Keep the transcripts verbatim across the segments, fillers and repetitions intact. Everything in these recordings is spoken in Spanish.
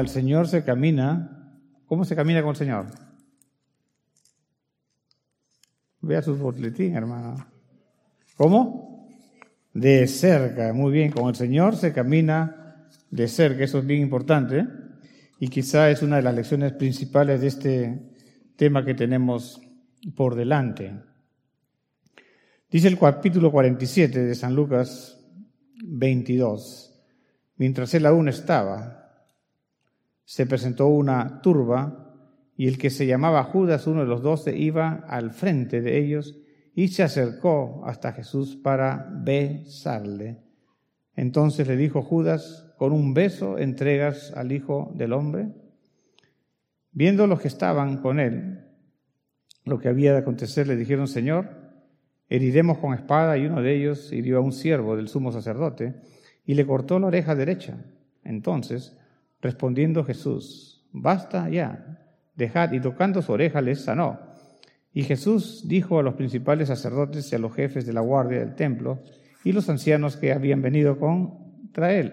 el Señor se camina. ¿Cómo se camina con el Señor? Vea su boletín, hermano. ¿Cómo? De cerca. Muy bien, con el Señor se camina de cerca. Eso es bien importante, ¿eh? Y quizá es una de las lecciones principales de este tema que tenemos por delante. Dice el capítulo cuarenta y siete de San Lucas veintidós. Mientras él aún estaba, se presentó una turba, y el que se llamaba Judas, uno de los doce, iba al frente de ellos y se acercó hasta Jesús para besarle. Entonces le dijo Judas: ¿con un beso entregas al Hijo del Hombre? Viendo los que estaban con él lo que había de acontecer, le dijeron: Señor, heriremos con espada. Y uno de ellos hirió a un siervo del sumo sacerdote y le cortó la oreja derecha. Entonces, respondiendo Jesús: basta ya, dejad. Y tocando su oreja les sanó. Y Jesús dijo a los principales sacerdotes y a los jefes de la guardia del templo y los ancianos que habían venido contra él: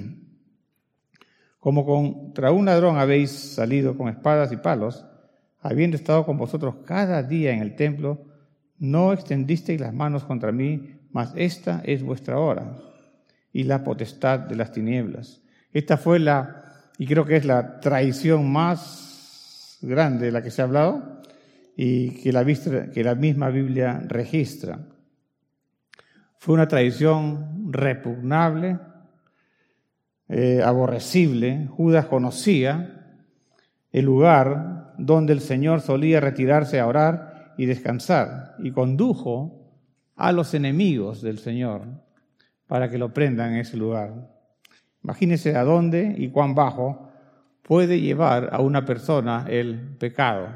como contra un ladrón habéis salido con espadas y palos, habiendo estado con vosotros cada día en el templo, no extendisteis las manos contra mí, mas esta es vuestra hora y la potestad de las tinieblas. Esta fue la, y creo que es la traición más grande de la que se ha hablado y que la, que la misma Biblia registra. Fue una traición repugnable, eh, aborrecible. Judas conocía el lugar donde el Señor solía retirarse a orar y descansar, y condujo a los enemigos del Señor para que lo prendan en ese lugar. Imagínense a dónde y cuán bajo puede llevar a una persona el pecado.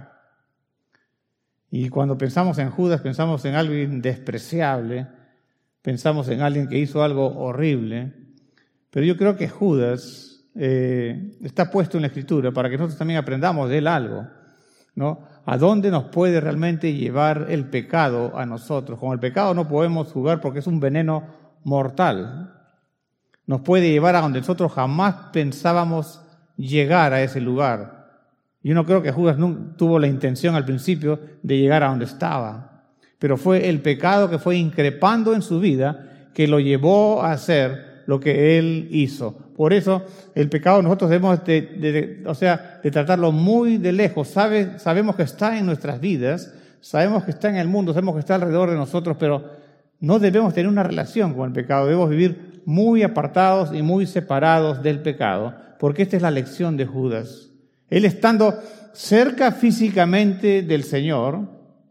Y cuando pensamos en Judas, pensamos en alguien despreciable, pensamos en alguien que hizo algo horrible, pero yo creo que Judas eh, está puesto en la Escritura para que nosotros también aprendamos de él algo, ¿no? ¿A dónde nos puede realmente llevar el pecado a nosotros? Con el pecado no podemos jugar porque es un veneno mortal. Nos puede llevar a donde nosotros jamás pensábamos llegar a ese lugar. Yo no creo que Judas no tuvo la intención al principio de llegar a donde estaba, pero fue el pecado que fue increpando en su vida que lo llevó a hacer lo que él hizo. Por eso el pecado nosotros debemos de, de, de, o sea, de tratarlo muy de lejos. Sabe, sabemos que está en nuestras vidas, sabemos que está en el mundo, sabemos que está alrededor de nosotros, pero no debemos tener una relación con el pecado. Debemos vivir muy apartados y muy separados del pecado, porque esta es la lección de Judas. Él, estando cerca físicamente del Señor,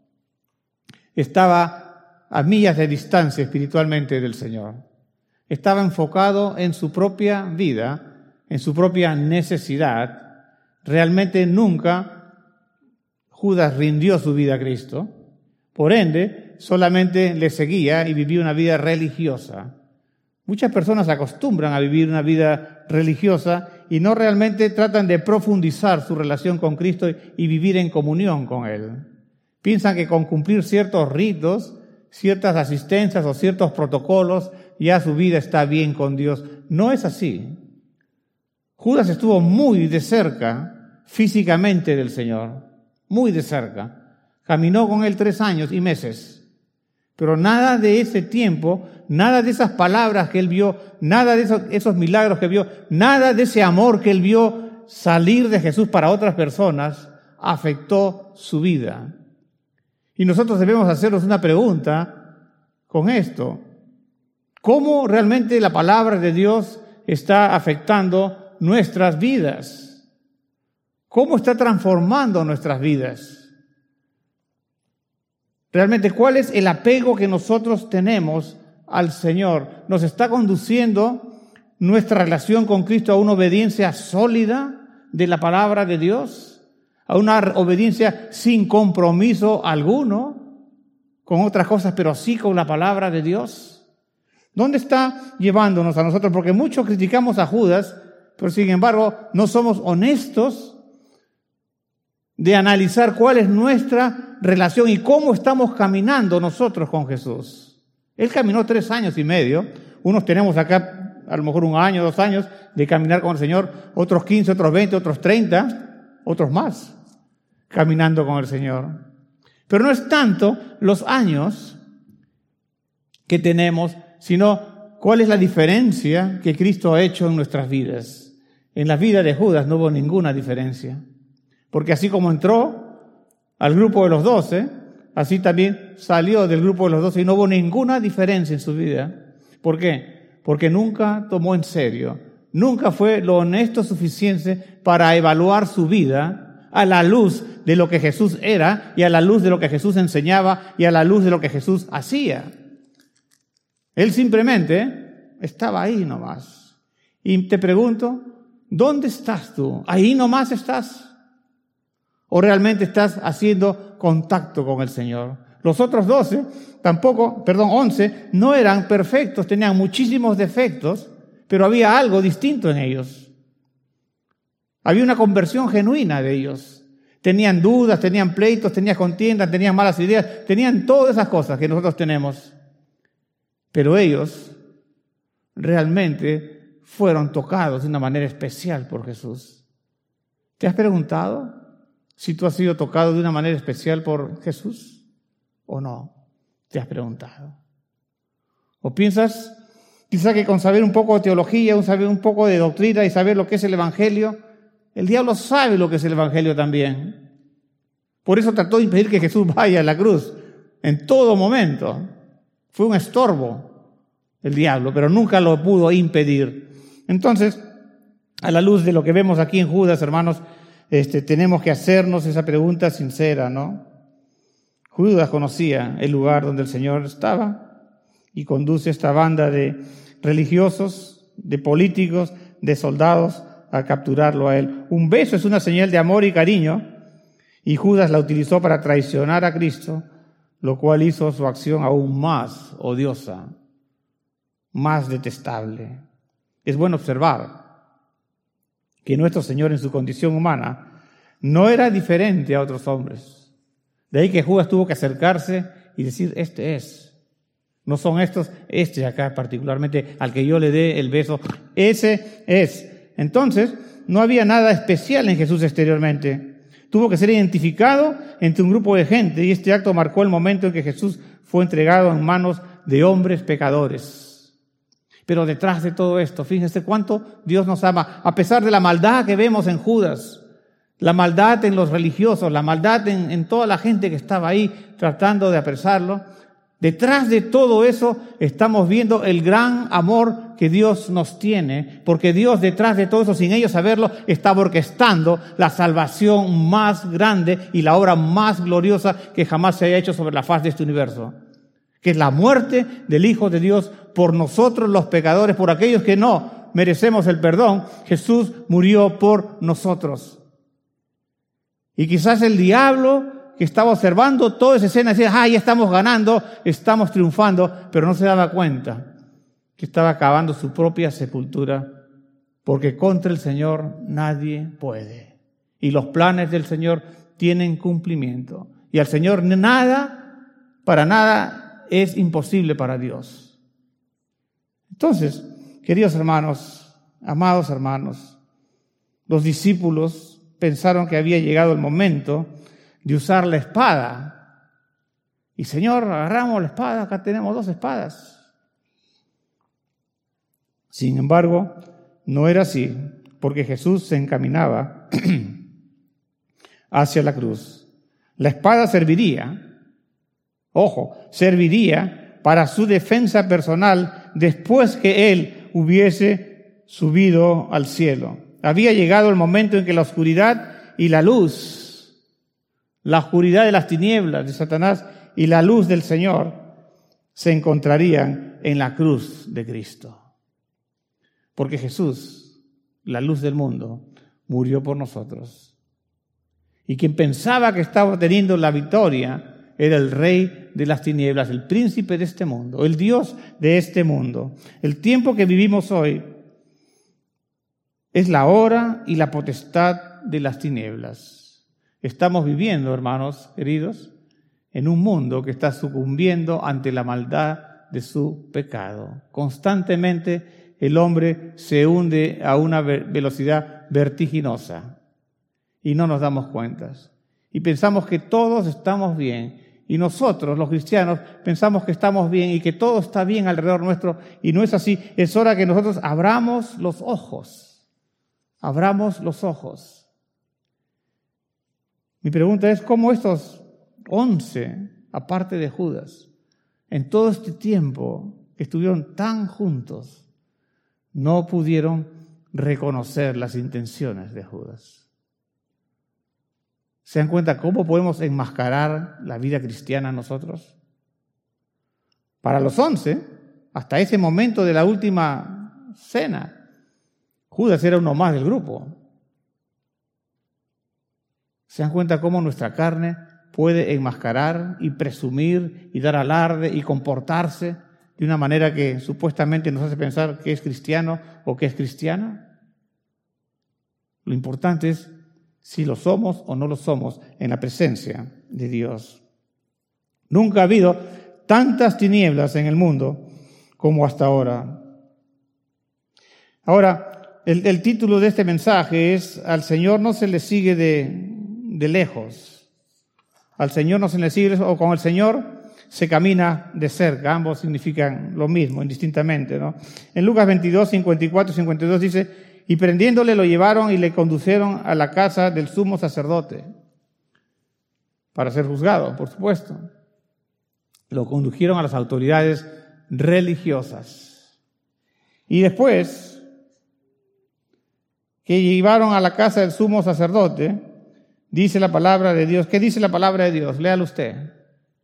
estaba a millas de distancia espiritualmente del Señor. Estaba enfocado en su propia vida, en su propia necesidad. Realmente nunca Judas rindió su vida a Cristo. Por ende, solamente le seguía y vivía una vida religiosa. Muchas personas se acostumbran a vivir una vida religiosa y no realmente tratan de profundizar su relación con Cristo y vivir en comunión con Él. Piensan que con cumplir ciertos ritos, ciertas asistencias o ciertos protocolos, ya su vida está bien con Dios. No es así. Judas estuvo muy de cerca físicamente del Señor, muy de cerca. Caminó con Él tres años y meses. Pero nada de ese tiempo, nada de esas palabras que Él vio, nada de esos, esos milagros que vio, nada de ese amor que Él vio salir de Jesús para otras personas, afectó su vida. Y nosotros debemos hacernos una pregunta con esto. ¿Cómo realmente la palabra de Dios está afectando nuestras vidas? ¿Cómo está transformando nuestras vidas? Realmente, ¿cuál es el apego que nosotros tenemos al Señor? ¿Nos está conduciendo nuestra relación con Cristo a una obediencia sólida de la palabra de Dios? ¿A una obediencia sin compromiso alguno con otras cosas, pero sí con la palabra de Dios? ¿Dónde está llevándonos a nosotros? Porque muchos criticamos a Judas, pero sin embargo no somos honestos de analizar cuál es nuestra relación y cómo estamos caminando nosotros con Jesús. Él caminó tres años y medio. Unos tenemos acá a lo mejor un año, dos años de caminar con el Señor, otros quince, otros veinte, otros treinta, otros más, caminando con el Señor. Pero no es tanto los años que tenemos, sino cuál es la diferencia que Cristo ha hecho en nuestras vidas. En la vida de Judas no hubo ninguna diferencia, porque así como entró al grupo de los doce, así también salió del grupo de los doce y no hubo ninguna diferencia en su vida. ¿Por qué? Porque nunca tomó en serio, nunca fue lo honesto suficiente para evaluar su vida a la luz de lo que Jesús era y a la luz de lo que Jesús enseñaba y a la luz de lo que Jesús hacía. Él simplemente estaba ahí nomás. Y te pregunto, ¿dónde estás tú? ¿Ahí nomás estás? ¿O realmente estás haciendo contacto con el Señor? Los otros doce, tampoco, perdón, once, no eran perfectos, tenían muchísimos defectos, pero había algo distinto en ellos. Había una conversión genuina de ellos. Tenían dudas, tenían pleitos, tenían contiendas, tenían malas ideas, tenían todas esas cosas que nosotros tenemos. Pero ellos realmente fueron tocados de una manera especial por Jesús. ¿Te has preguntado si tú has sido tocado de una manera especial por Jesús o no? ¿Te has preguntado? ¿O piensas quizá que con saber un poco de teología, un saber un poco de doctrina y saber lo que es el Evangelio, el diablo sabe lo que es el Evangelio también? Por eso trató de impedir que Jesús vaya a la cruz en todo momento. Fue un estorbo el diablo, pero nunca lo pudo impedir. Entonces, a la luz de lo que vemos aquí en Judas, hermanos, este, tenemos que hacernos esa pregunta sincera, ¿no? Judas conocía el lugar donde el Señor estaba y conduce esta banda de religiosos, de políticos, de soldados a capturarlo a él. Un beso es una señal de amor y cariño y Judas la utilizó para traicionar a Cristo, lo cual hizo su acción aún más odiosa, más detestable. Es bueno observar que nuestro Señor en su condición humana no era diferente a otros hombres. De ahí que Judas tuvo que acercarse y decir, este es. No son estos, este acá particularmente, al que yo le dé el beso, ese es. Entonces, no había nada especial en Jesús exteriormente. Tuvo que ser identificado entre un grupo de gente y este acto marcó el momento en que Jesús fue entregado en manos de hombres pecadores. Pero detrás de todo esto, fíjense cuánto Dios nos ama, a pesar de la maldad que vemos en Judas, la maldad en los religiosos, la maldad en, en toda la gente que estaba ahí tratando de apresarlo. Detrás de todo eso estamos viendo el gran amor que Dios nos tiene, porque Dios detrás de todo eso, sin ellos saberlo, estaba orquestando la salvación más grande y la obra más gloriosa que jamás se haya hecho sobre la faz de este universo, que es la muerte del Hijo de Dios por nosotros los pecadores, por aquellos que no merecemos el perdón. Jesús murió por nosotros. Y quizás el diablo que estaba observando toda esa escena, decía, ah, ya estamos ganando, estamos triunfando, pero no se daba cuenta que estaba acabando su propia sepultura, porque contra el Señor nadie puede. Y los planes del Señor tienen cumplimiento. Y al Señor nada, para nada, es imposible para Dios. Entonces, queridos hermanos, amados hermanos, los discípulos pensaron que había llegado el momento de usar la espada. Y Señor, agarramos la espada, acá tenemos dos espadas. Sin embargo, no era así, porque Jesús se encaminaba hacia la cruz. La espada serviría, ojo, serviría para su defensa personal después que Él hubiese subido al cielo. Había llegado el momento en que la oscuridad y la luz, la oscuridad de las tinieblas de Satanás y la luz del Señor se encontrarían en la cruz de Cristo. Porque Jesús, la luz del mundo, murió por nosotros. Y quien pensaba que estaba teniendo la victoria era el rey de las tinieblas, el príncipe de este mundo, el Dios de este mundo. El tiempo que vivimos hoy es la hora y la potestad de las tinieblas. Estamos viviendo, hermanos queridos, en un mundo que está sucumbiendo ante la maldad de su pecado. Constantemente el hombre se hunde a una velocidad vertiginosa y no nos damos cuenta. Y pensamos que todos estamos bien. Y nosotros, los cristianos, pensamos que estamos bien y que todo está bien alrededor nuestro. Y no es así. Es hora que nosotros abramos los ojos. Abramos los ojos. Mi pregunta es, ¿cómo estos once, aparte de Judas, en todo este tiempo que estuvieron tan juntos, no pudieron reconocer las intenciones de Judas? ¿Se dan cuenta cómo podemos enmascarar la vida cristiana nosotros? Para los once, hasta ese momento de la última cena, Judas era uno más del grupo. ¿Se dan cuenta cómo nuestra carne puede enmascarar y presumir y dar alarde y comportarse de una manera que supuestamente nos hace pensar que es cristiano o que es cristiana? Lo importante es si lo somos o no lo somos en la presencia de Dios. Nunca ha habido tantas tinieblas en el mundo como hasta ahora. Ahora, el, el título de este mensaje es: al Señor no se le sigue de, de lejos. Al Señor no se le sigue, o con el Señor se camina de cerca. Ambos significan lo mismo, indistintamente, ¿no? En Lucas veintidós, cincuenta y cuatro y cincuenta y dos dice: y prendiéndole lo llevaron y le conducieron a la casa del sumo sacerdote para ser juzgado, por supuesto. Lo condujeron a las autoridades religiosas. Y después que llevaron a la casa del sumo sacerdote, dice la palabra de Dios. ¿Qué dice la palabra de Dios? Léalo usted.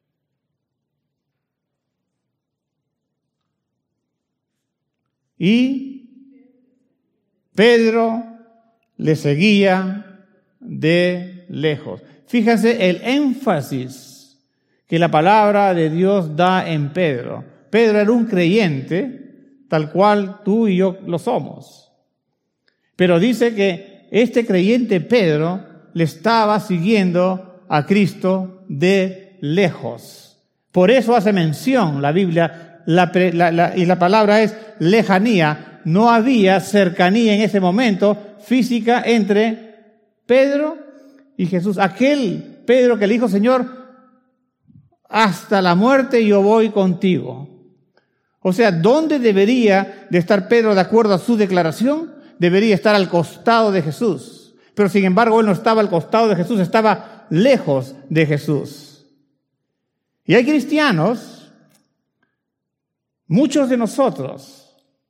Y Pedro le seguía de lejos. Fíjense el énfasis que la palabra de Dios da en Pedro. Pedro era un creyente, tal cual tú y yo lo somos. Pero dice que este creyente Pedro le estaba siguiendo a Cristo de lejos. Por eso hace mención la Biblia, la, la, la, y la palabra es lejanía. No había cercanía en ese momento física entre Pedro y Jesús. Aquel Pedro que le dijo: Señor, hasta la muerte yo voy contigo. O sea, ¿dónde debería de estar Pedro de acuerdo a su declaración? Debería estar al costado de Jesús. Pero sin embargo, él no estaba al costado de Jesús, estaba lejos de Jesús. Y hay cristianos, muchos de nosotros,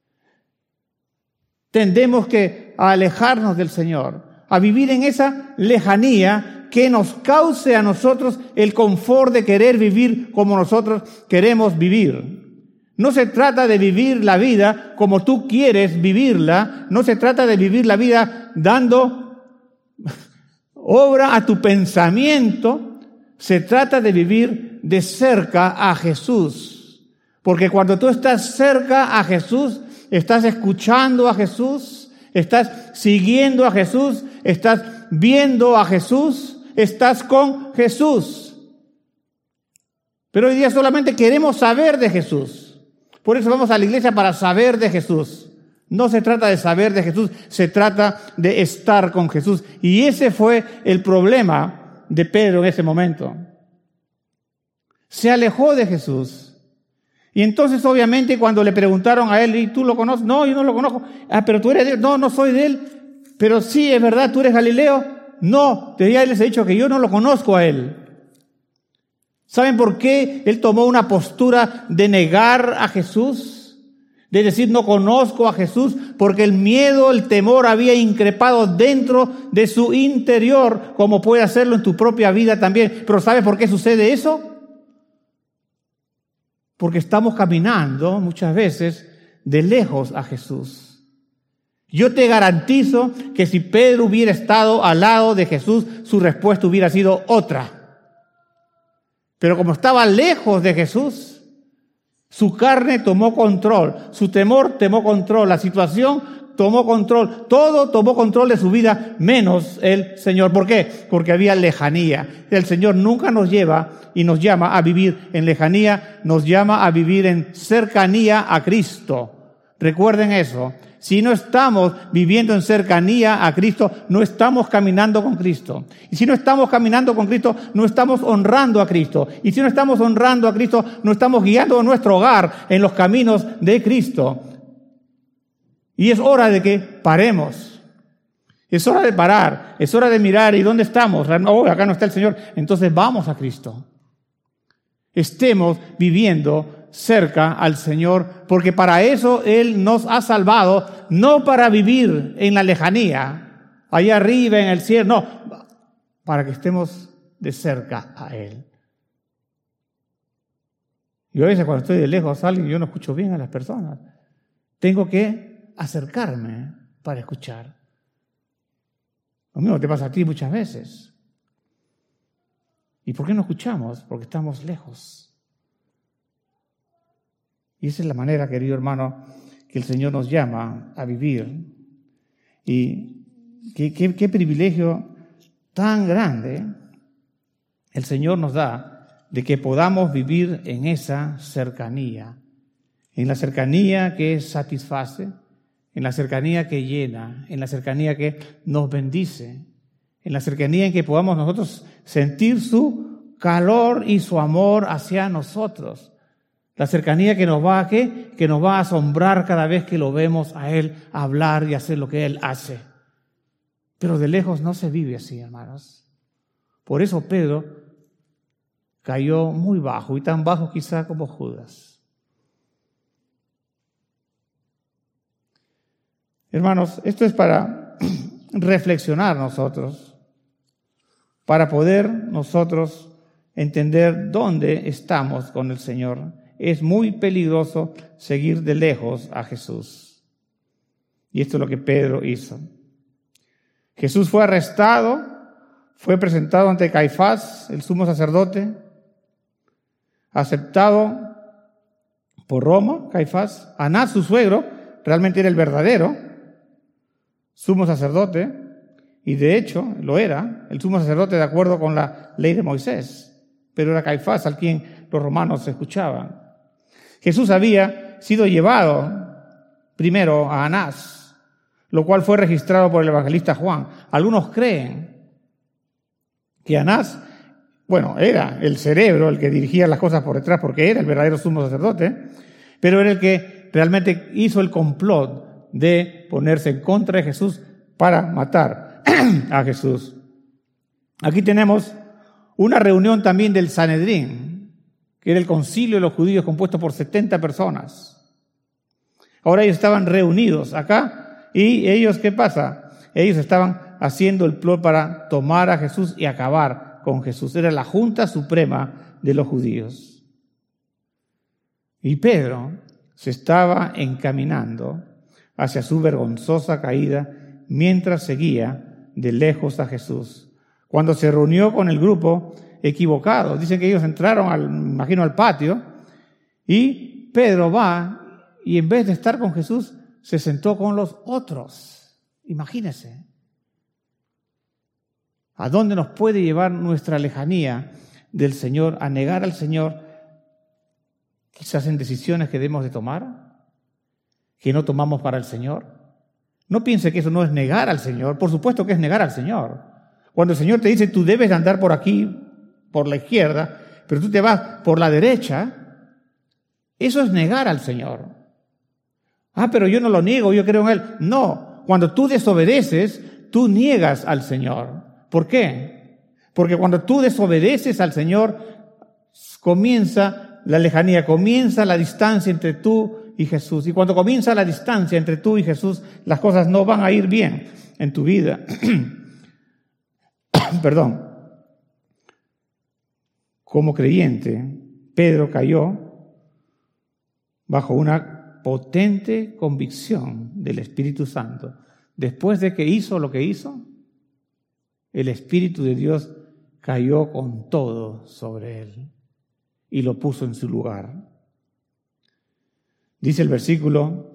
tendemos que a alejarnos del Señor, a vivir en esa lejanía que nos cause a nosotros el confort de querer vivir como nosotros queremos vivir. No se trata de vivir la vida como tú quieres vivirla, no se trata de vivir la vida dando obra a tu pensamiento, se trata de vivir de cerca a Jesús. Porque cuando tú estás cerca a Jesús, estás escuchando a Jesús, estás siguiendo a Jesús, estás viendo a Jesús, estás con Jesús. Pero hoy día solamente queremos saber de Jesús. Por eso vamos a la iglesia, para saber de Jesús. No se trata de saber de Jesús, se trata de estar con Jesús. Y ese fue el problema de Pedro en ese momento. Se alejó de Jesús. Y entonces, obviamente, cuando le preguntaron a él: ¿y tú lo conoces? No, yo no lo conozco. Ah, pero tú eres de él. No, no soy de él. Pero sí, es verdad, tú eres Galileo. No, ya les he dicho que yo no lo conozco a él. ¿Saben por qué él tomó una postura de negar a Jesús? De decir: no conozco a Jesús, porque el miedo, el temor había increpado dentro de su interior, como puede hacerlo en tu propia vida también. Pero ¿sabes por qué sucede eso? Porque estamos caminando muchas veces de lejos a Jesús. Yo te garantizo que si Pedro hubiera estado al lado de Jesús, su respuesta hubiera sido otra. Pero como estaba lejos de Jesús, su carne tomó control, su temor tomó control, la situación tomó control, todo tomó control de su vida, menos el Señor. ¿Por qué? Porque había lejanía. El Señor nunca nos lleva y nos llama a vivir en lejanía, nos llama a vivir en cercanía a Cristo. Recuerden eso. Si no estamos viviendo en cercanía a Cristo, no estamos caminando con Cristo. Y si no estamos caminando con Cristo, no estamos honrando a Cristo. Y si no estamos honrando a Cristo, no estamos guiando nuestro hogar en los caminos de Cristo. Y es hora de que paremos. Es hora de parar. Es hora de mirar. ¿Y dónde estamos? Oh, acá no está el Señor. Entonces vamos a Cristo. Estemos viviendo cerca al Señor, porque para eso Él nos ha salvado, no para vivir en la lejanía, allá arriba en el cielo, no, para que estemos de cerca a Él. Yo a veces cuando estoy de lejos a alguien, yo no escucho bien a las personas. Tengo que acercarme para escuchar. Lo mismo te pasa a ti muchas veces. ¿Y por qué no escuchamos? Porque estamos lejos. Y esa es la manera, querido hermano, que el Señor nos llama a vivir. Y qué, qué, qué privilegio tan grande el Señor nos da de que podamos vivir en esa cercanía. En la cercanía que satisface, en la cercanía que llena, en la cercanía que nos bendice, en la cercanía en que podamos nosotros sentir su calor y su amor hacia nosotros. La cercanía que nos va a ¿qué? Que nos va a asombrar cada vez que lo vemos a Él hablar y hacer lo que Él hace. Pero de lejos no se vive así, hermanos. Por eso Pedro cayó muy bajo, y tan bajo quizá como Judas. Hermanos, esto es para reflexionar nosotros, para poder nosotros entender dónde estamos con el Señor. Es muy peligroso seguir de lejos a Jesús. Y esto es lo que Pedro hizo. Jesús fue arrestado, fue presentado ante Caifás, el sumo sacerdote, aceptado por Roma, Caifás. Anás, su suegro, realmente era el verdadero sumo sacerdote, y de hecho lo era, el sumo sacerdote de acuerdo con la ley de Moisés, pero era Caifás al quien los romanos escuchaban. Jesús había sido llevado primero a Anás, lo cual fue registrado por el evangelista Juan. Algunos creen que Anás, bueno, era el cerebro, el que dirigía las cosas por detrás, porque era el verdadero sumo sacerdote, pero era el que realmente hizo el complot de ponerse en contra de Jesús para matar a Jesús. Aquí tenemos una reunión también del Sanedrín, que era el concilio de los judíos compuesto por setenta personas. Ahora ellos estaban reunidos acá y ellos, ¿qué pasa? Ellos estaban haciendo el plan para tomar a Jesús y acabar con Jesús. Era la Junta Suprema de los judíos. Y Pedro se estaba encaminando hacia su vergonzosa caída mientras seguía de lejos a Jesús. Cuando se reunió con el grupo equivocado, dicen que ellos entraron, al, imagino, al patio, y Pedro va y en vez de estar con Jesús, se sentó con los otros. Imagínense. ¿A dónde nos puede llevar nuestra lejanía del Señor, a negar al Señor, quizás en decisiones que debemos de tomar, que no tomamos para el Señor? No piense que eso no es negar al Señor. Por supuesto que es negar al Señor. Cuando el Señor te dice, tú debes andar por aquí, por la izquierda, pero tú te vas por la derecha, eso es negar al Señor. Ah, pero yo no lo niego, yo creo en Él. No, cuando tú desobedeces, tú niegas al Señor. ¿Por qué? Porque cuando tú desobedeces al Señor, comienza la lejanía, comienza la distancia entre tú y Jesús. Y cuando comienza la distancia entre tú y Jesús, las cosas no van a ir bien en tu vida. Perdón. Como creyente, Pedro cayó bajo una potente convicción del Espíritu Santo. Después de que hizo lo que hizo, el Espíritu de Dios cayó con todo sobre él y lo puso en su lugar. Dice el versículo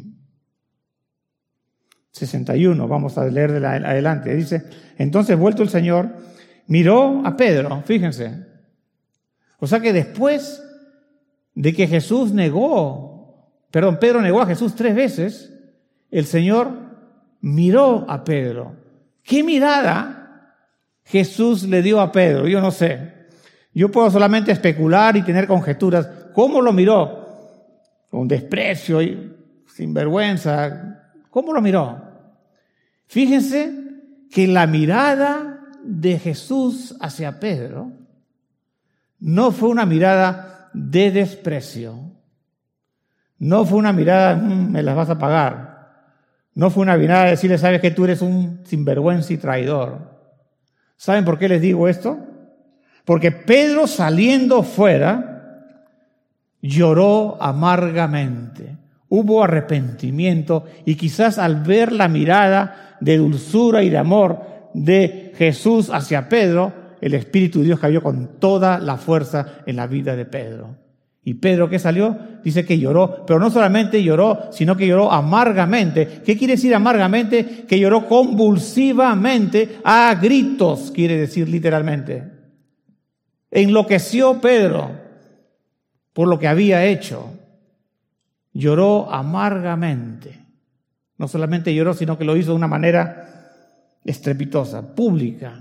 sesenta y uno, vamos a leer de la, adelante, dice, entonces vuelto el Señor, miró a Pedro, fíjense. O sea que después de que Jesús negó perdón, Pedro negó a Jesús tres veces, el Señor miró a Pedro. ¿Qué mirada Jesús le dio a Pedro? Yo no sé. Yo puedo solamente especular y tener conjeturas. ¿Cómo lo miró? Con desprecio y sin vergüenza. ¿Cómo lo miró? Fíjense que la mirada de Jesús hacia Pedro no fue una mirada de desprecio. No fue una mirada, mmm, me las vas a pagar. No fue una mirada de decirle, sabes que tú eres un sinvergüenza y traidor. ¿Saben por qué les digo esto? Porque Pedro, saliendo fuera, lloró amargamente. Hubo arrepentimiento y quizás al ver la mirada de dulzura y de amor de Jesús hacia Pedro, el Espíritu de Dios cayó con toda la fuerza en la vida de Pedro. Y Pedro, ¿qué salió? Dice que lloró, pero no solamente lloró, sino que lloró amargamente. ¿Qué quiere decir amargamente? Que lloró convulsivamente, a gritos, quiere decir literalmente. Enloqueció Pedro por lo que había hecho. Lloró amargamente. No solamente lloró, sino que lo hizo de una manera estrepitosa, pública.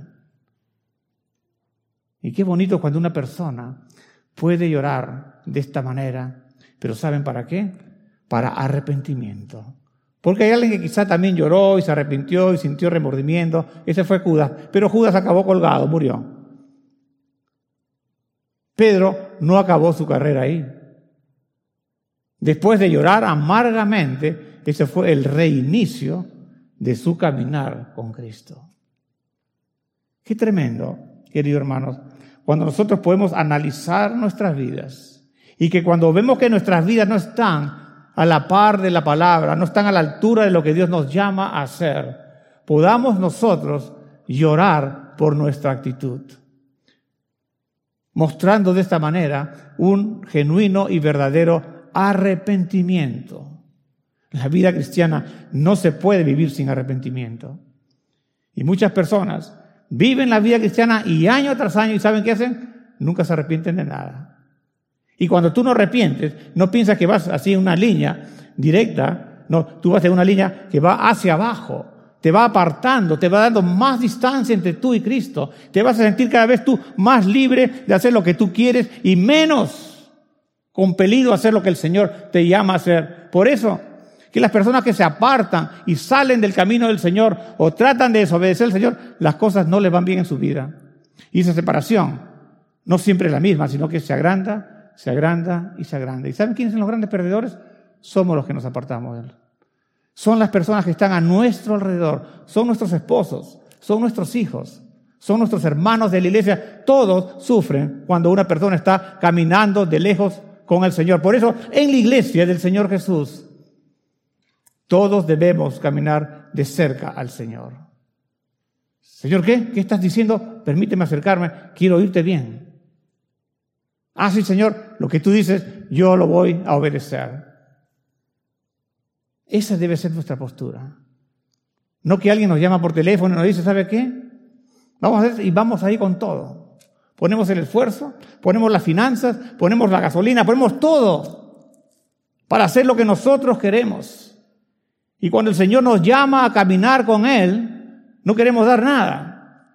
Y qué bonito cuando una persona puede llorar de esta manera, pero ¿saben para qué? Para arrepentimiento. Porque hay alguien que quizá también lloró y se arrepintió y sintió remordimiento. Ese fue Judas, pero Judas acabó colgado, murió. Pedro no acabó su carrera ahí. Después de llorar amargamente, ese fue el reinicio de su caminar con Cristo. Qué tremendo, queridos hermanos, cuando nosotros podemos analizar nuestras vidas y que cuando vemos que nuestras vidas no están a la par de la palabra, no están a la altura de lo que Dios nos llama a hacer, podamos nosotros llorar por nuestra actitud, mostrando de esta manera un genuino y verdadero arrepentimiento. La vida cristiana no se puede vivir sin arrepentimiento. Y muchas personas viven la vida cristiana y año tras año, ¿y saben qué hacen? Nunca se arrepienten de nada. Y cuando tú no arrepientes, no piensas que vas así en una línea directa, no, tú vas en una línea que va hacia abajo, te va apartando, te va dando más distancia entre tú y Cristo, te vas a sentir cada vez tú más libre de hacer lo que tú quieres y menos compelido a hacer lo que el Señor te llama a hacer. Por eso, que las personas que se apartan y salen del camino del Señor o tratan de desobedecer al Señor, las cosas no les van bien en su vida. Y esa separación no siempre es la misma, sino que se agranda, se agranda y se agranda. ¿Y saben quiénes son los grandes perdedores? Somos los que nos apartamos de Él. Son las personas que están a nuestro alrededor, son nuestros esposos, son nuestros hijos, son nuestros hermanos de la iglesia. Todos sufren cuando una persona está caminando de lejos con el Señor. Por eso, en la iglesia del Señor Jesús, todos debemos caminar de cerca al Señor. Señor, ¿qué? ¿Qué estás diciendo? Permíteme acercarme, quiero oírte bien. Ah, sí, Señor, lo que tú dices, yo lo voy a obedecer. Esa debe ser nuestra postura. No que alguien nos llama por teléfono y nos dice, ¿sabe qué? Vamos a hacer y vamos ahí con todo. Ponemos el esfuerzo, ponemos las finanzas, ponemos la gasolina, ponemos todo para hacer lo que nosotros queremos. Y cuando el Señor nos llama a caminar con Él, no queremos dar nada.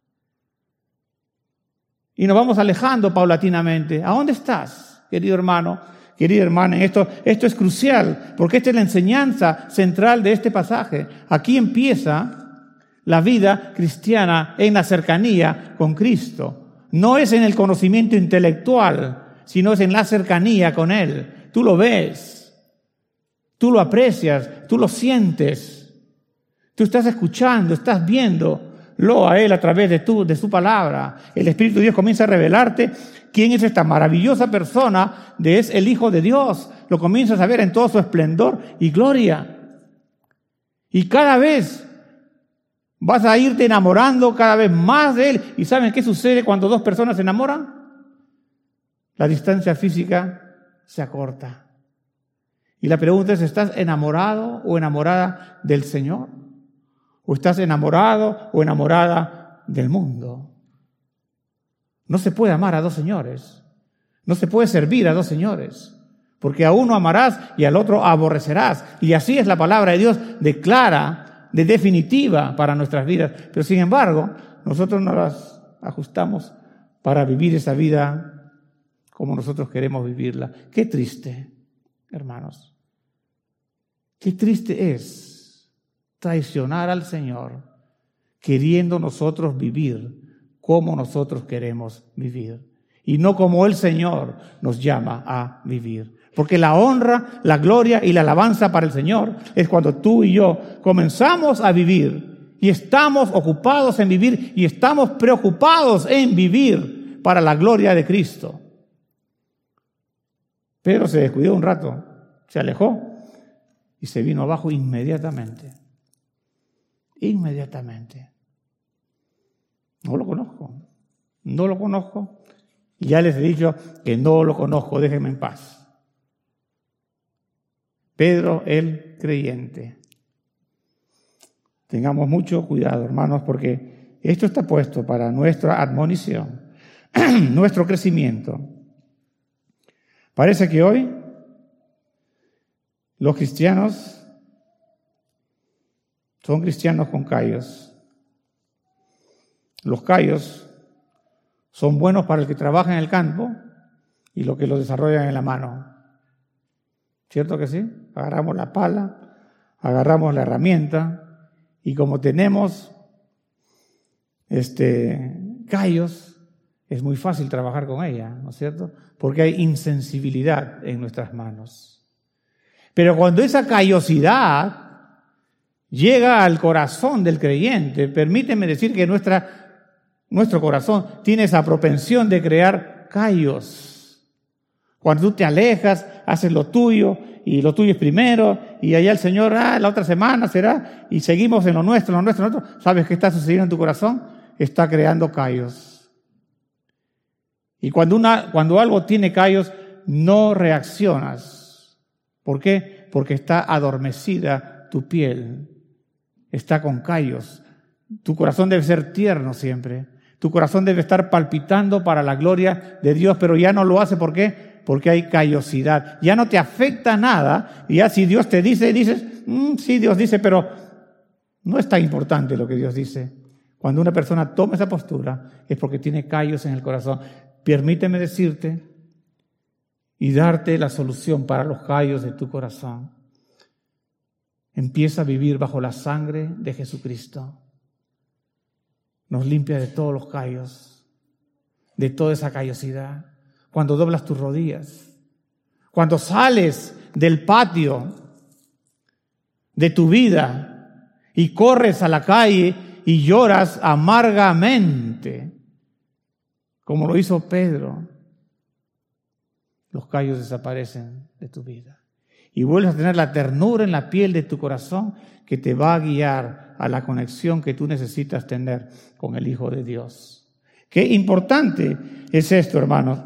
Y nos vamos alejando paulatinamente. ¿A dónde estás, querido hermano, querida hermana? Esto, esto es crucial, porque esta es la enseñanza central de este pasaje. Aquí empieza la vida cristiana en la cercanía con Cristo. No es en el conocimiento intelectual, sino es en la cercanía con Él. Tú lo ves. Tú lo aprecias, tú lo sientes, tú estás escuchando, estás viéndolo a Él a través de, tu, de su palabra. El Espíritu de Dios comienza a revelarte quién es esta maravillosa persona, de es el Hijo de Dios. Lo comienzas a ver en todo su esplendor y gloria. Y cada vez vas a irte enamorando cada vez más de Él. ¿Y saben qué sucede cuando dos personas se enamoran? La distancia física se acorta. Y la pregunta es, ¿estás enamorado o enamorada del Señor? ¿O estás enamorado o enamorada del mundo? No se puede amar a dos señores. No se puede servir a dos señores. Porque a uno amarás y al otro aborrecerás. Y así es la palabra de Dios, de clara, de definitiva para nuestras vidas. Pero sin embargo, nosotros no las ajustamos para vivir esa vida como nosotros queremos vivirla. Qué triste, hermanos. Qué triste es traicionar al Señor queriendo nosotros vivir como nosotros queremos vivir y no como el Señor nos llama a vivir. Porque la honra, la gloria y la alabanza para el Señor es cuando tú y yo comenzamos a vivir y estamos ocupados en vivir y estamos preocupados en vivir para la gloria de Cristo. Pedro se descuidó un rato, se alejó y se vino abajo inmediatamente. Inmediatamente. No lo conozco. No lo conozco. Y ya les he dicho que no lo conozco. Déjenme en paz. Pedro el creyente. Tengamos mucho cuidado, hermanos, porque esto está puesto para nuestra admonición, nuestro crecimiento. Parece que hoy los cristianos son cristianos con callos. Los callos son buenos para el que trabaja en el campo y los que los desarrollan en la mano. ¿Cierto que sí? Agarramos la pala, agarramos la herramienta y como tenemos este, callos, es muy fácil trabajar con ella, ¿no es cierto? Porque hay insensibilidad en nuestras manos. Pero cuando esa callosidad llega al corazón del creyente, permíteme decir que nuestra, nuestro corazón tiene esa propensión de crear callos. Cuando tú te alejas, haces lo tuyo, y lo tuyo es primero, y allá el Señor, ah, la otra semana será, y seguimos en lo nuestro, en lo nuestro, en lo nuestro. ¿Sabes qué está sucediendo en tu corazón? Está creando callos. Y cuando, una, cuando algo tiene callos, no reaccionas. ¿Por qué? Porque está adormecida tu piel. Está con callos. Tu corazón debe ser tierno siempre. Tu corazón debe estar palpitando para la gloria de Dios, pero ya no lo hace. ¿Por qué? Porque hay callosidad. Ya no te afecta nada. Y ya si Dios te dice, dices, mm, sí, Dios dice, pero no es tan importante lo que Dios dice. Cuando una persona toma esa postura, es porque tiene callos en el corazón. Permíteme decirte y darte la solución para los callos de tu corazón. Empieza a vivir bajo la sangre de Jesucristo. Nos limpia de todos los callos, de toda esa callosidad. Cuando doblas tus rodillas, cuando sales del patio de tu vida y corres a la calle y lloras amargamente, como lo hizo Pedro, los callos desaparecen de tu vida. Y vuelves a tener la ternura en la piel de tu corazón que te va a guiar a la conexión que tú necesitas tener con el Hijo de Dios. Qué importante es esto, hermanos.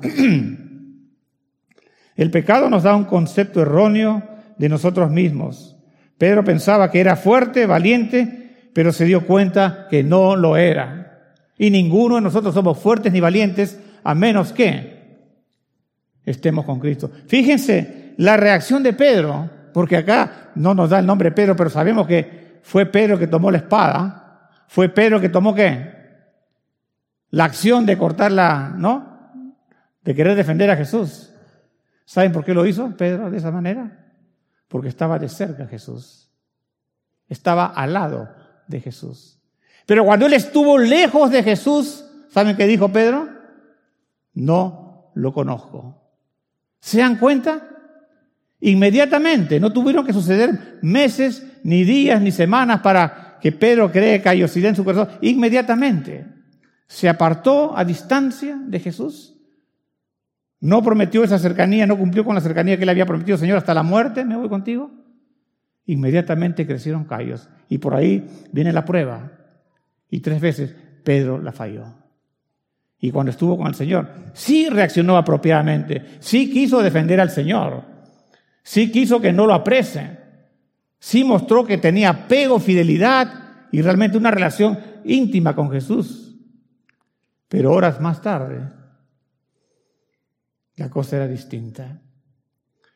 El pecado nos da un concepto erróneo de nosotros mismos. Pedro pensaba que era fuerte, valiente, pero se dio cuenta que no lo era. Y ninguno de nosotros somos fuertes ni valientes, a menos que estemos con Cristo. Fíjense la reacción de Pedro, porque acá no nos da el nombre Pedro, pero sabemos que fue Pedro que tomó la espada. Fue Pedro que tomó ¿qué? La acción de cortarla, ¿no? De querer defender a Jesús. ¿Saben por qué lo hizo Pedro de esa manera? Porque estaba de cerca a Jesús. Estaba al lado de Jesús. Pero cuando él estuvo lejos de Jesús, ¿saben qué dijo Pedro? No lo conozco. ¿Se dan cuenta? Inmediatamente, no tuvieron que suceder meses, ni días, ni semanas para que Pedro cree callosidad en su corazón. Inmediatamente. Se apartó a distancia de Jesús. No prometió esa cercanía, no cumplió con la cercanía que le había prometido, Señor, hasta la muerte me voy contigo. Inmediatamente crecieron callos. Y por ahí viene la prueba. Y tres veces Pedro la falló. Y cuando estuvo con el Señor, sí reaccionó apropiadamente. Sí quiso defender al Señor. Sí quiso que no lo apresen. Sí mostró que tenía apego, fidelidad y realmente una relación íntima con Jesús. Pero horas más tarde, la cosa era distinta.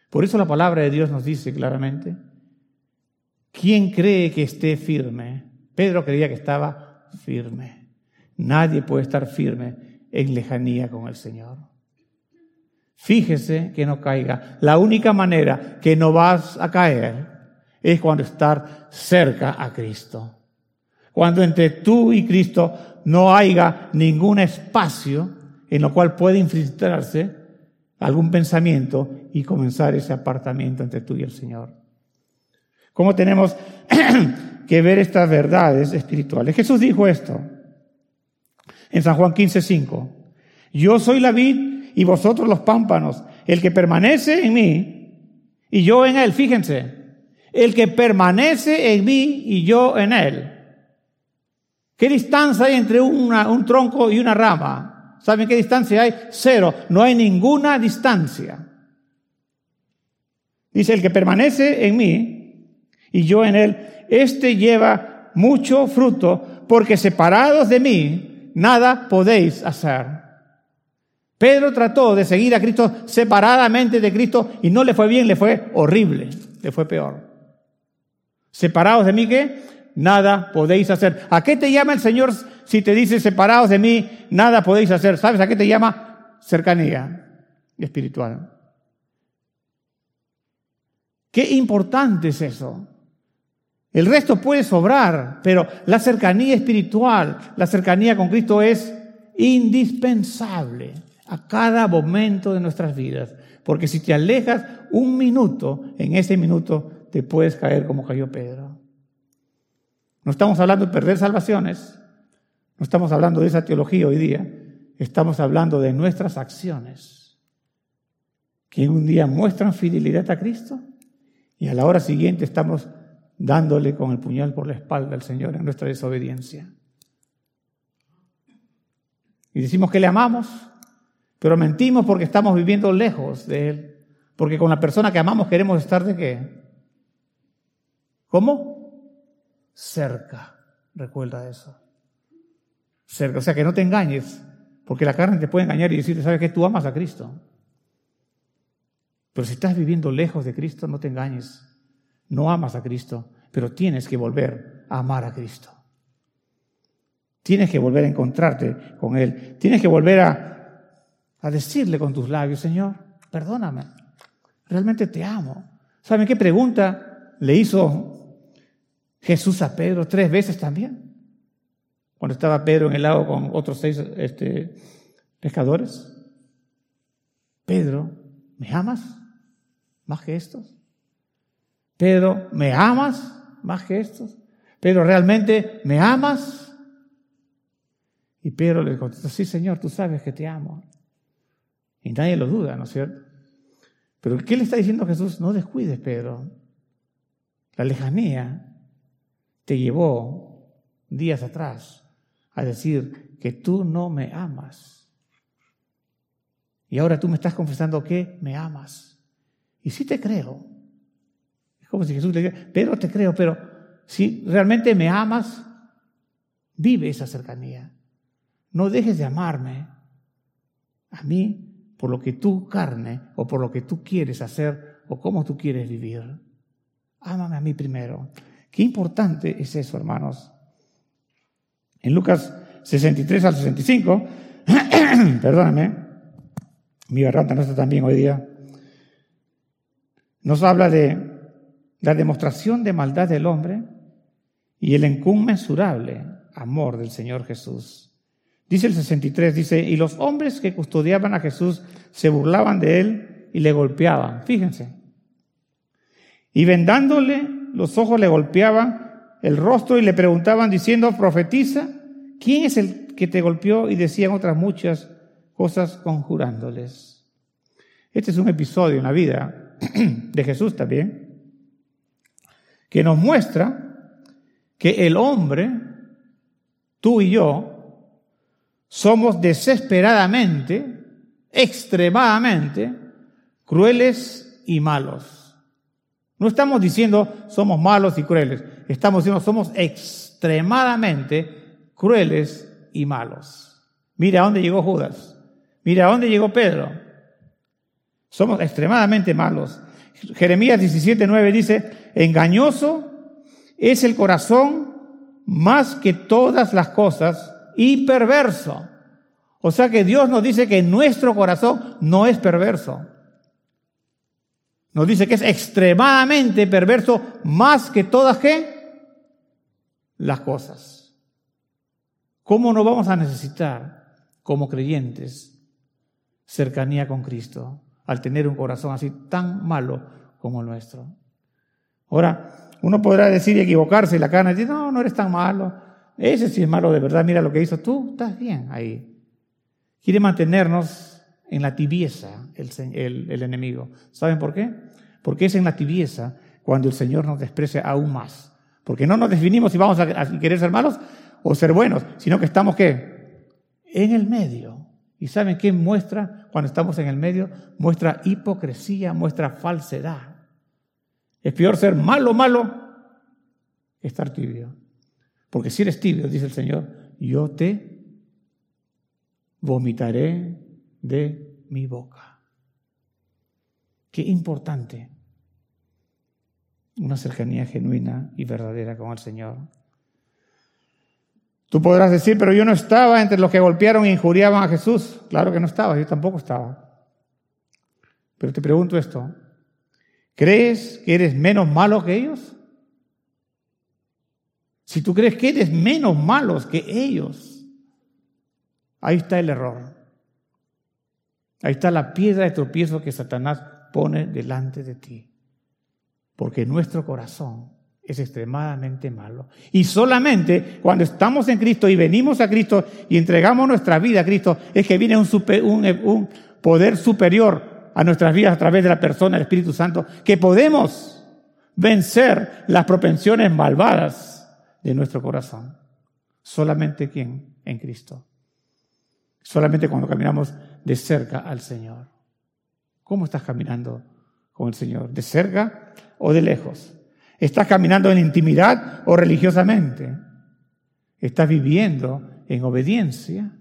Por eso la palabra de Dios nos dice claramente, ¿quién cree que esté firme? Pedro creía que estaba firme. Nadie puede estar firme en lejanía con el Señor. Fíjese que no caiga. La única manera que no vas a caer es cuando estar cerca a Cristo. Cuando entre tú y Cristo no haya ningún espacio en lo cual puede infiltrarse algún pensamiento y comenzar ese apartamiento entre tú y el Señor. ¿Cómo tenemos que ver estas verdades espirituales? Jesús dijo esto en San Juan quince cinco. Yo soy la vid y vosotros los pámpanos. El que permanece en mí y yo en él. Fíjense, el que permanece en mí y yo en él. ¿Qué distancia hay entre una, un tronco y una rama? ¿Saben qué distancia hay? Cero. No hay ninguna distancia. Dice, el que permanece en mí y yo en él, este lleva mucho fruto, porque separados de mí, nada podéis hacer. Pedro trató de seguir a Cristo separadamente de Cristo y no le fue bien, le fue horrible, le fue peor. ¿Separados de mí qué? Nada podéis hacer. ¿A qué te llama el Señor si te dice separados de mí, nada podéis hacer? ¿Sabes a qué te llama? Cercanía espiritual. Qué importante es eso. El resto puede sobrar, pero la cercanía espiritual, la cercanía con Cristo es indispensable a cada momento de nuestras vidas. Porque si te alejas un minuto, en ese minuto te puedes caer como cayó Pedro. No estamos hablando de perder salvaciones, no estamos hablando de esa teología hoy día, estamos hablando de nuestras acciones, que un día muestran fidelidad a Cristo y a la hora siguiente estamos dándole con el puñal por la espalda al Señor en nuestra desobediencia. Y decimos que le amamos, pero mentimos porque estamos viviendo lejos de Él, porque con la persona que amamos queremos estar ¿de qué? ¿Cómo? Cerca, recuerda eso. Cerca, o sea que no te engañes, porque la carne te puede engañar y decirte, ¿sabes qué? Tú amas a Cristo. Pero si estás viviendo lejos de Cristo, no te engañes. No amas a Cristo, pero tienes que volver a amar a Cristo. Tienes que volver a encontrarte con Él. Tienes que volver a, a decirle con tus labios, Señor, perdóname, realmente te amo. ¿Saben qué pregunta le hizo Jesús a Pedro tres veces también? Cuando estaba Pedro en el lago con otros seis este, pescadores. Pedro, ¿me amas más que estos? Pedro, ¿me amas más que estos? Pedro, ¿realmente me amas? Y Pedro le contestó, sí, Señor, tú sabes que te amo. Y nadie lo duda, ¿no es cierto? Pero ¿qué le está diciendo Jesús? No descuides, Pedro. La lejanía te llevó días atrás a decir que tú no me amas. Y ahora tú me estás confesando que me amas. Y sí te creo. Es como si Jesús le dijera, Pedro, te creo, pero si realmente me amas, vive esa cercanía. No dejes de amarme a mí por lo que tú carne o por lo que tú quieres hacer o cómo tú quieres vivir. Ámame a mí primero. Qué importante es eso, hermanos. En Lucas sesenta y tres al sesenta y cinco, perdóname, mi garganta no está tan bien hoy día, nos habla de la demostración de maldad del hombre y el inconmensurable amor del Señor Jesús. Dice el sesenta y tres, dice, y los hombres que custodiaban a Jesús se burlaban de él y le golpeaban. Fíjense. Y vendándole los ojos le golpeaban el rostro y le preguntaban diciendo, profetiza, ¿quién es el que te golpeó? Y decían otras muchas cosas conjurándoles. Este es un episodio en la vida de Jesús también, que nos muestra que el hombre, tú y yo, somos desesperadamente, extremadamente crueles y malos. No estamos diciendo somos malos y crueles, estamos diciendo somos extremadamente crueles y malos. Mira a dónde llegó Judas, mira a dónde llegó Pedro. Somos extremadamente malos. Jeremías diecisiete nueve dice, engañoso es el corazón más que todas las cosas y perverso. O sea que Dios nos dice que nuestro corazón no es perverso. Nos dice que es extremadamente perverso más que todas, ¿qué? Las cosas. ¿Cómo no vamos a necesitar, como creyentes, cercanía con Cristo al tener un corazón así tan malo como el nuestro? Ahora, uno podrá decir y equivocarse y la carne dice, no, no eres tan malo. Ese sí es malo de verdad, mira lo que hizo tú, estás bien ahí. Quiere mantenernos en la tibieza el, el, el enemigo. ¿Saben por qué? Porque es en la tibieza cuando el Señor nos desprecia aún más. Porque no nos definimos si vamos a, a querer ser malos o ser buenos, sino que estamos, ¿qué? En el medio. ¿Y saben qué muestra cuando estamos en el medio? Muestra hipocresía, muestra falsedad. Es peor ser malo, malo, que estar tibio. Porque si eres tibio, dice el Señor, yo te vomitaré de mi boca. Qué importante una cercanía genuina y verdadera con el Señor. Tú podrás decir, pero yo no estaba entre los que golpearon e injuriaban a Jesús. Claro que no estaba, yo tampoco estaba. Pero te pregunto esto, ¿crees que eres menos malo que ellos? Si tú crees que eres menos malo que ellos, ahí está el error. Ahí está la piedra de tropiezo que Satanás pone delante de ti. Porque nuestro corazón es extremadamente malo. Y solamente cuando estamos en Cristo y venimos a Cristo y entregamos nuestra vida a Cristo, es que viene un, super, un, un poder superior a nuestras vidas a través de la persona del Espíritu Santo, que podemos vencer las propensiones malvadas de nuestro corazón. Solamente ¿quién? En Cristo. Solamente cuando caminamos de cerca al Señor. ¿Cómo estás caminando con el Señor? ¿De cerca o de lejos? ¿Estás caminando en intimidad o religiosamente? ¿Estás viviendo en obediencia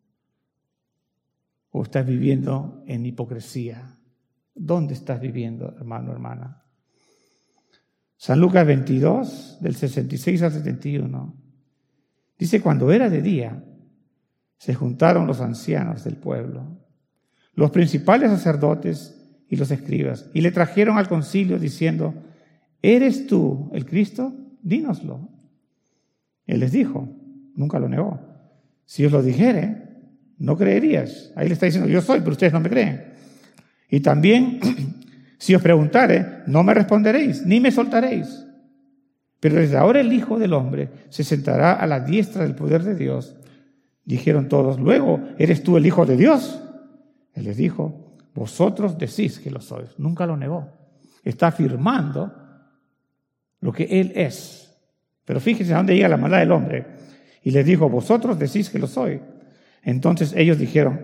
o estás viviendo en hipocresía? ¿Dónde estás viviendo, hermano, hermana? San Lucas veintidós, del sesenta y seis al setenta y uno, dice, cuando era de día, se juntaron los ancianos del pueblo, los principales sacerdotes y los escribas, y le trajeron al concilio diciendo, ¿eres tú el Cristo? Dínoslo. Él les dijo, nunca lo negó, si os lo dijere, no creerías. Ahí le está diciendo, yo soy, pero ustedes no me creen. Y también, si os preguntare, no me responderéis, ni me soltaréis. Pero desde ahora el Hijo del Hombre se sentará a la diestra del poder de Dios. Dijeron todos, luego, ¿eres tú el Hijo de Dios? Él les dijo, vosotros decís que lo sois. Nunca lo negó. Está afirmando lo que Él es. Pero fíjense a dónde llega la maldad del hombre. Y les dijo, vosotros decís que lo soy. Entonces ellos dijeron,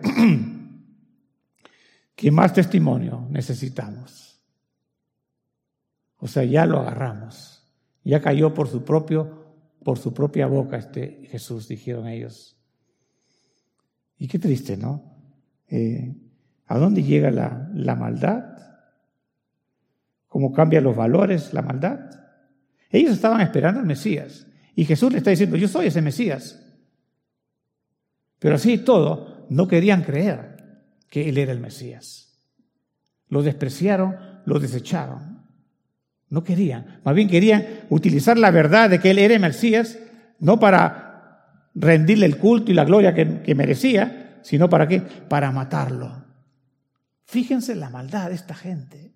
¿qué más testimonio necesitamos? O sea, ya lo agarramos. Ya cayó por su propio, por su propia boca este Jesús, dijeron ellos. Y qué triste, ¿no? Eh, ¿A dónde llega la, la maldad? ¿Cómo cambian los valores la maldad? Ellos estaban esperando al Mesías. Y Jesús le está diciendo, yo soy ese Mesías. Pero así y todo, no querían creer que Él era el Mesías. Lo despreciaron, lo desecharon. No querían. Más bien querían utilizar la verdad de que Él era el Mesías, no para rendirle el culto y la gloria que, que merecía, sino para qué? Para matarlo. Fíjense la maldad de esta gente.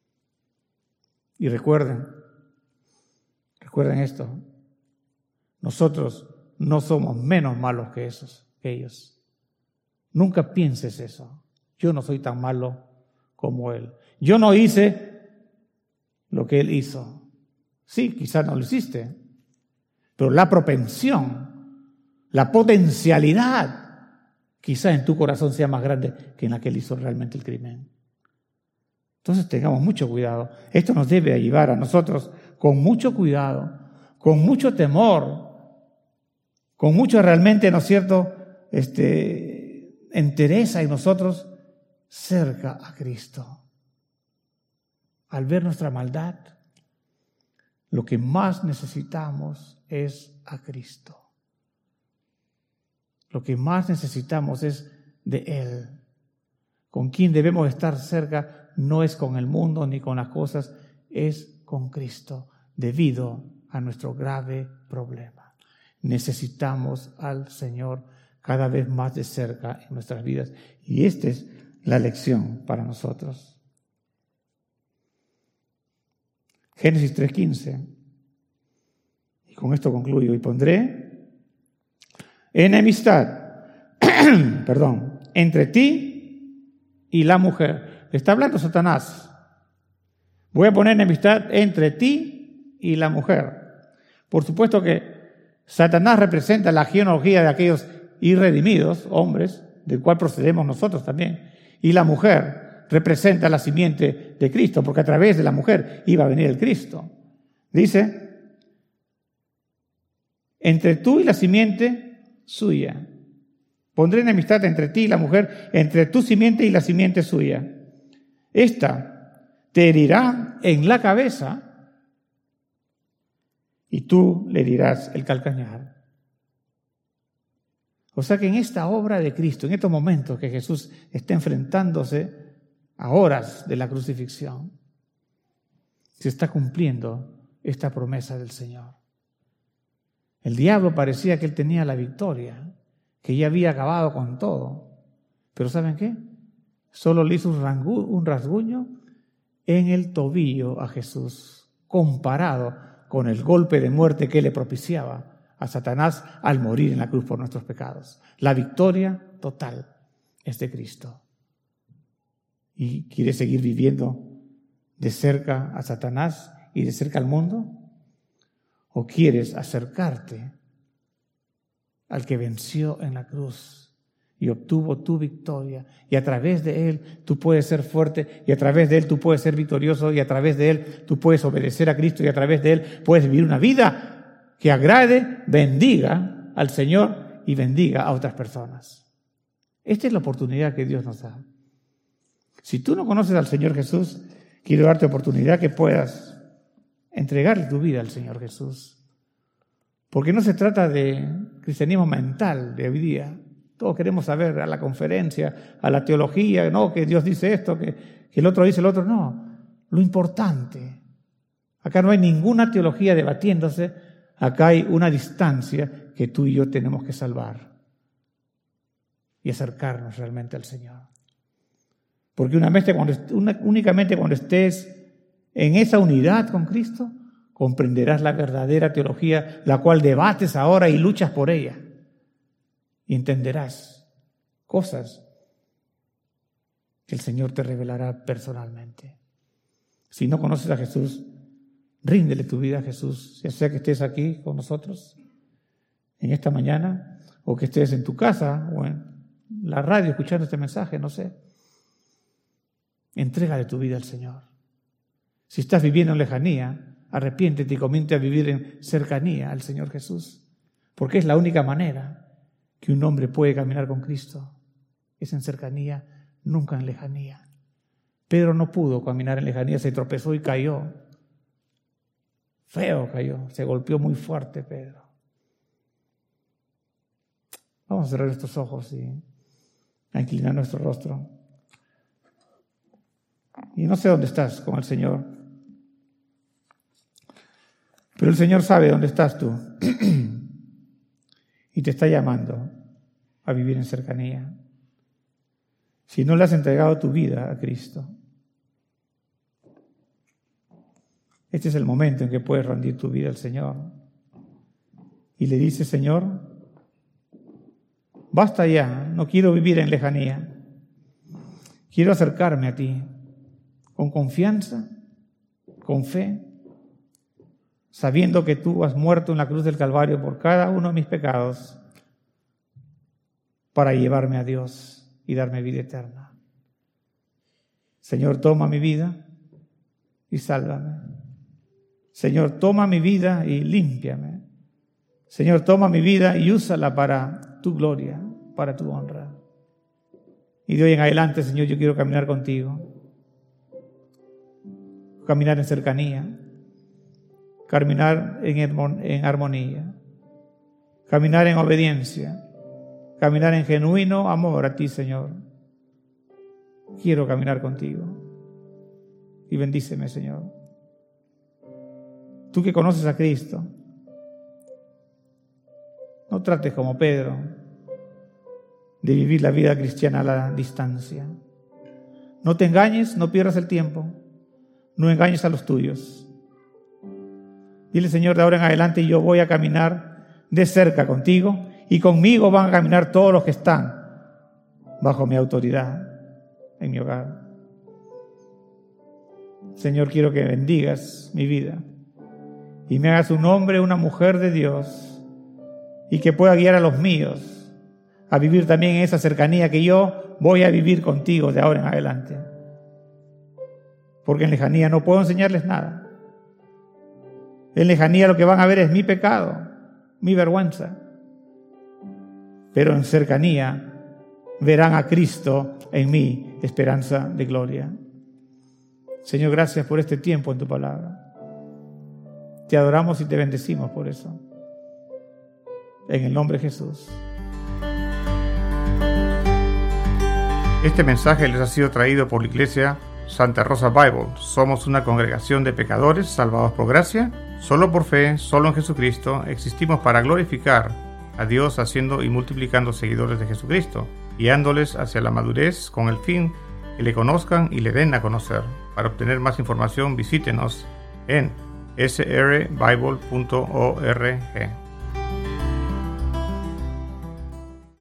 Y recuerden, recuerden esto, nosotros no somos menos malos que esos, que ellos. Nunca pienses eso. Yo no soy tan malo como él. Yo no hice lo que él hizo. Sí, quizás no lo hiciste, pero la propensión, la potencialidad, quizás en tu corazón sea más grande que en la que él hizo realmente el crimen. Entonces tengamos mucho cuidado. Esto nos debe llevar a nosotros con mucho cuidado, con mucho temor, con mucho realmente, ¿no es cierto?, este, entereza en nosotros cerca a Cristo. al ver nuestra maldad, lo que más necesitamos es a Cristo. Lo que más necesitamos es de Él. Con quien debemos estar cerca no es con el mundo ni con las cosas, es con Cristo, debido a nuestro grave problema. Necesitamos al Señor cada vez más de cerca en nuestras vidas. Y esta es la lección para nosotros. Génesis tres quince. Y con esto concluyo. Y pondré enemistad, perdón, entre ti y la mujer. Está hablando Satanás. Voy a poner enemistad entre ti y la mujer. Por supuesto que Satanás representa la genealogía de aquellos irredimidos, hombres, del cual procedemos nosotros también. Y la mujer representa la simiente de Cristo, porque a través de la mujer iba a venir el Cristo. Dice, entre tú y la simiente suya. Pondré enemistad entre ti y la mujer, entre tu simiente y la simiente suya. Esta te herirá en la cabeza y tú le herirás el calcañar. O sea que en esta obra de Cristo, en estos momentos que Jesús está enfrentándose a horas de la crucifixión, se está cumpliendo esta promesa del Señor. El diablo parecía que él tenía la victoria, que ya había acabado con todo. Pero ¿saben qué? Solo le hizo un rasguño en el tobillo a Jesús, comparado con el golpe de muerte que le propiciaba a Satanás al morir en la cruz por nuestros pecados. La victoria total es de Cristo. ¿Y quieres seguir viviendo de cerca a Satanás y de cerca al mundo? ¿O quieres acercarte al que venció en la cruz y obtuvo tu victoria, y a través de Él tú puedes ser fuerte, y a través de Él tú puedes ser victorioso, y a través de Él tú puedes obedecer a Cristo, y a través de Él puedes vivir una vida que agrade, bendiga al Señor y bendiga a otras personas? Esta es la oportunidad que Dios nos da. Si tú no conoces al Señor Jesús, quiero darte oportunidad que puedas entregarle tu vida al Señor Jesús. Porque no se trata de cristianismo mental de hoy día. Todos queremos saber a la conferencia, a la teología, no, que Dios dice esto, que, que el otro dice el otro. No, lo importante. Acá no hay ninguna teología debatiéndose, acá hay una distancia que tú y yo tenemos que salvar y acercarnos realmente al Señor. Porque una vez cuando, una, únicamente cuando estés en esa unidad con Cristo, comprenderás la verdadera teología, la cual debates ahora y luchas por ella. Y entenderás cosas que el Señor te revelará personalmente. Si no conoces a Jesús, ríndele tu vida a Jesús, ya sea que estés aquí con nosotros en esta mañana, o que estés en tu casa o en la radio escuchando este mensaje, no sé. Entrégale tu vida al Señor. Si estás viviendo en lejanía, arrepiéntete y comienza a vivir en cercanía al Señor Jesús, porque es la única manera que un hombre puede caminar con Cristo. Es en cercanía, nunca en lejanía. Pedro no pudo caminar en lejanía, se tropezó y cayó. Feo cayó, se golpeó muy fuerte Pedro. Vamos a cerrar nuestros ojos y a inclinar nuestro rostro. Y no sé dónde estás con el Señor, pero el Señor sabe dónde estás tú y te está llamando a vivir en cercanía. Si no le has entregado tu vida a Cristo, este es el momento en que puedes rendir tu vida al Señor. Y le dices, Señor, basta ya, no quiero vivir en lejanía. Quiero acercarme a ti con confianza, con fe, sabiendo que tú has muerto en la cruz del Calvario por cada uno de mis pecados para llevarme a Dios y darme vida eterna. Señor, toma mi vida y sálvame. Señor, toma mi vida y límpiame. Señor, toma mi vida y úsala para tu gloria, para tu honra. Y de hoy en adelante, Señor, yo quiero caminar contigo. caminar en cercanía, caminar en, en armonía, caminar en obediencia, caminar en genuino amor a ti, Señor. Quiero caminar contigo y bendíceme, Señor. Tú que conoces a Cristo, no trates como Pedro de vivir la vida cristiana a la distancia. No te engañes, no pierdas el tiempo, no engañes a los tuyos. Dile, Señor, de ahora en adelante yo voy a caminar de cerca contigo y conmigo van a caminar todos los que están bajo mi autoridad en mi hogar. Señor, quiero que bendigas mi vida y me hagas un hombre, una mujer de Dios, y que pueda guiar a los míos a vivir también en esa cercanía que yo voy a vivir contigo de ahora en adelante. Porque en lejanía no puedo enseñarles nada. En lejanía lo que van a ver es mi pecado, mi vergüenza. Pero en cercanía verán a Cristo en mí, esperanza de gloria. Señor, gracias por este tiempo en tu palabra. Te adoramos y te bendecimos por eso. En el nombre de Jesús. Este mensaje les ha sido traído por la Iglesia Santa Rosa Bible. Somos una congregación de pecadores salvados por gracia, solo por fe, solo en Jesucristo. Existimos para glorificar a Dios haciendo y multiplicando seguidores de Jesucristo, guiándoles hacia la madurez con el fin que le conozcan y le den a conocer. Para obtener más información, visítenos en s r bible punto org.